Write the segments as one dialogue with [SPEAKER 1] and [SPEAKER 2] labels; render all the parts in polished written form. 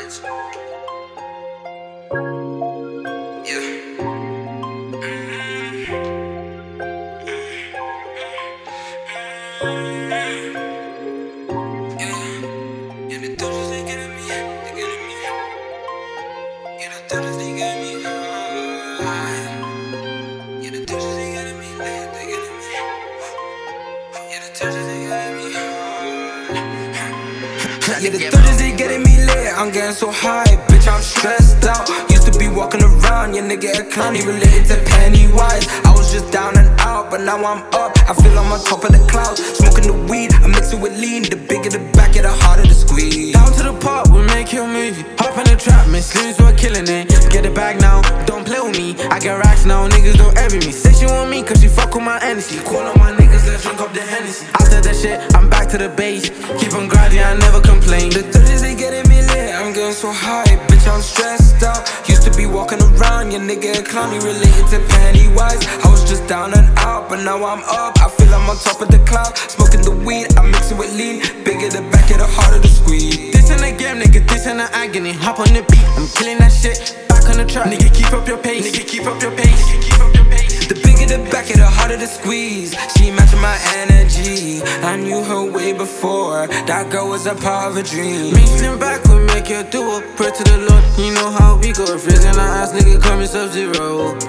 [SPEAKER 1] Yeah, the thirties, they getting me lit. I'm getting so high, bitch, I'm stressed out. Used to be walking around, your nigga a clown, he related to Pennywise. I was just down and out, but now I'm up. I feel I'm on top of the clouds. Smoking the weed, I mix it with lean. The bigger the back, the harder the squeeze.
[SPEAKER 2] Down to the park, we make your movie. Hop in the trap, man, slims, we're killing it. Get it back now, don't play with me. I get racks now, niggas don't envy me. Say she want me, cause she fuck with my energy. Call on my niggas, let's drink up the Hennessy. After that shit, I'm back to the base. Keep on grinding, I never complain.
[SPEAKER 1] The 30s, they getting me lit. I'm getting so high, bitch, I'm stressed out. Used to be walking around, your nigga a clown, he related to Pennywise. I was just down and out, but now I'm up. I feel I'm on top of the cloud. Smoking the weed, I mix it with lean. Bigger the back, the harder the squeeze.
[SPEAKER 2] This in the game, nigga, this in the agony. Hop on the beat, I'm killing that shit. Back on the track, nigga, keep up your pace. Nigga, keep up your pace. Keep up your pace.
[SPEAKER 1] The bigger the back, the harder the squeeze. She matching my energy. I knew her way before. That girl was a part of a dream.
[SPEAKER 2] Reaching back will make you do a prayer to the Lord. You know how we go. Freezing our ass, nigga, coming Sub-Zero.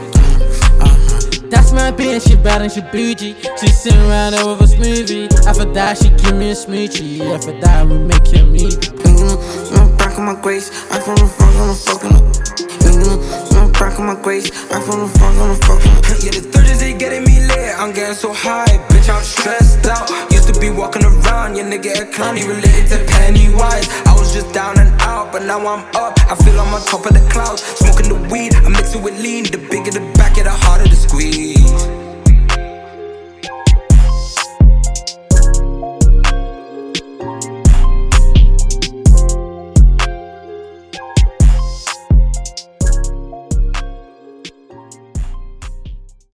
[SPEAKER 3] That's my bitch, she bad and she bougie. She sitting around there with a smoothie. After that, she give me a smoochie. After that, we make your meat.
[SPEAKER 2] I'm back on my grace. I from the front, on the fucking up. I'm back on my grace. I from the front, on the fucking up.
[SPEAKER 1] Yeah, the 30s, they getting me lit. I'm getting so high, bitch, I'm stressed out. Used to be walking around, your nigga a clown, he related to Pennywise. I was just down and out, but now I'm up. I feel I'm on top of the clouds. Smoking the weed, I mix